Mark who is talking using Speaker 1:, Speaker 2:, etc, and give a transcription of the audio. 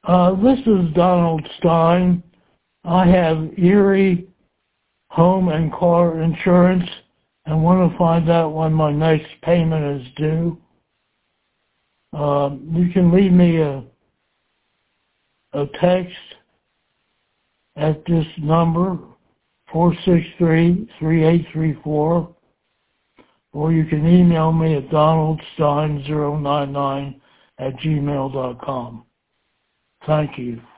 Speaker 1: This is Donald Stein. I have Erie home and car insurance and want to find out when my next payment is due. You can leave me a text at this number, 463-3834, or you can email me at donaldstein099@gmail.com. Thank you.